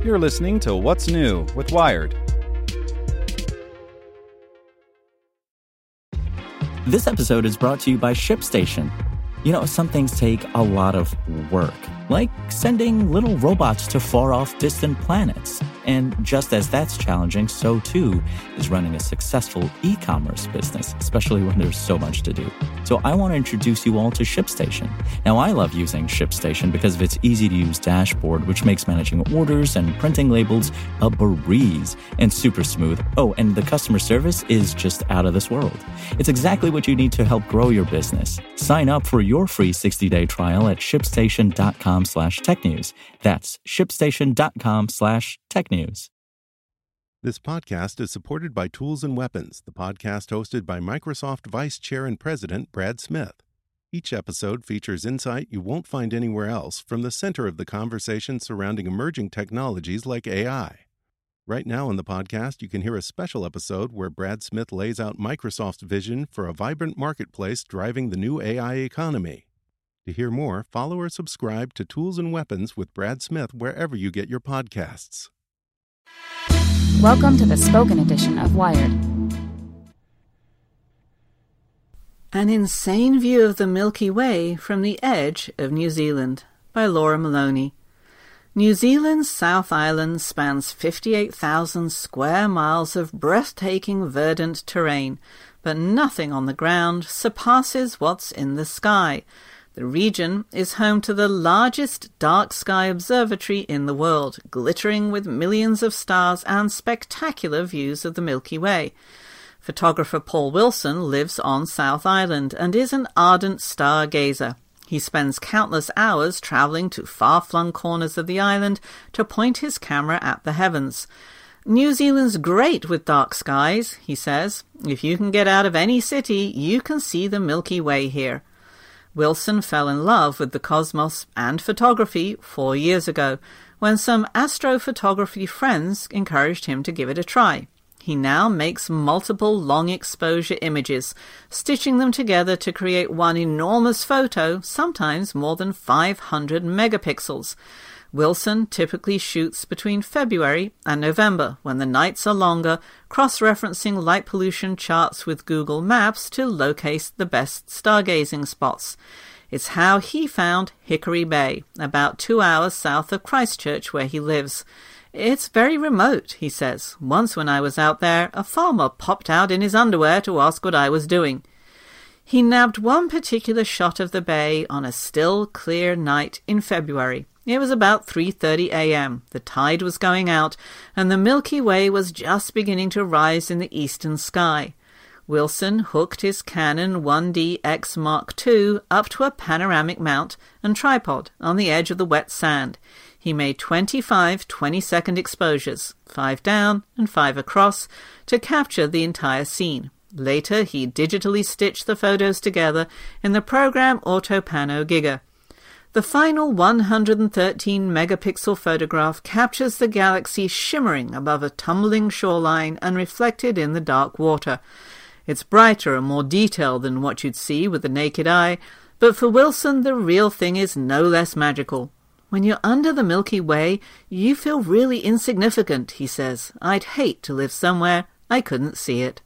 You're listening to What's New with Wired. This episode is brought to you by ShipStation. You know, some things take a lot of work, like sending little robots to far-off distant planets. And just as that's challenging, so too is running a successful e-commerce business, especially when there's so much to do. So I want to introduce you all to ShipStation. Now, I love using ShipStation because of its easy-to-use dashboard, which makes managing orders and printing labels a breeze and super smooth. Oh, and the customer service is just out of this world. It's exactly what you need to help grow your business. Sign up for your free 60-day trial at shipstation.com/technews. That's shipstation.com/technews. This podcast is supported by Tools and Weapons, the podcast hosted by Microsoft Vice Chair and President Brad Smith. Each episode features insight you won't find anywhere else from the center of the conversation surrounding emerging technologies like AI. Right now on the podcast, you can hear a special episode where Brad Smith lays out Microsoft's vision for a vibrant marketplace driving the new AI economy. To hear more, follow or subscribe to Tools and Weapons with Brad Smith wherever you get your podcasts. Welcome to the spoken edition of Wired. An Insane View of the Milky Way from the Edge of New Zealand by Laura Maloney. New Zealand's South Island spans 58,000 square miles of breathtaking verdant terrain, but nothing on the ground surpasses what's in the sky. The region is home to the largest dark sky observatory in the world, glittering with millions of stars and spectacular views of the Milky Way. Photographer Paul Wilson lives on South Island and is an ardent stargazer. He spends countless hours travelling to far-flung corners of the island to point his camera at the heavens. New Zealand's great with dark skies, he says. If you can get out of any city, you can see the Milky Way here. Wilson fell in love with the cosmos and photography 4 years ago, when some astrophotography friends encouraged him to give it a try. He now makes multiple long-exposure images, stitching them together to create one enormous photo, sometimes more than 500 megapixels. Wilson typically shoots between February and November, when the nights are longer, cross-referencing light pollution charts with Google Maps to locate the best stargazing spots. It's how he found Hickory Bay, about 2 hours south of Christchurch, where he lives. It's very remote, he says. Once when I was out there, a farmer popped out in his underwear to ask what I was doing. He nabbed one particular shot of the bay on a still, clear night in February. It was about 3:30 a.m. The tide was going out, and the Milky Way was just beginning to rise in the eastern sky. Wilson hooked his Canon 1DX Mark II up to a panoramic mount and tripod on the edge of the wet sand. He made 25 20-second exposures, 5 down and 5 across, to capture the entire scene. Later, he digitally stitched the photos together in the program Autopano Giga. The final 113-megapixel photograph captures the galaxy shimmering above a tumbling shoreline and reflected in the dark water. It's brighter and more detailed than what you'd see with the naked eye, but for Wilson, the real thing is no less magical. When you're under the Milky Way, you feel really insignificant, he says. I'd hate to live somewhere I couldn't see it.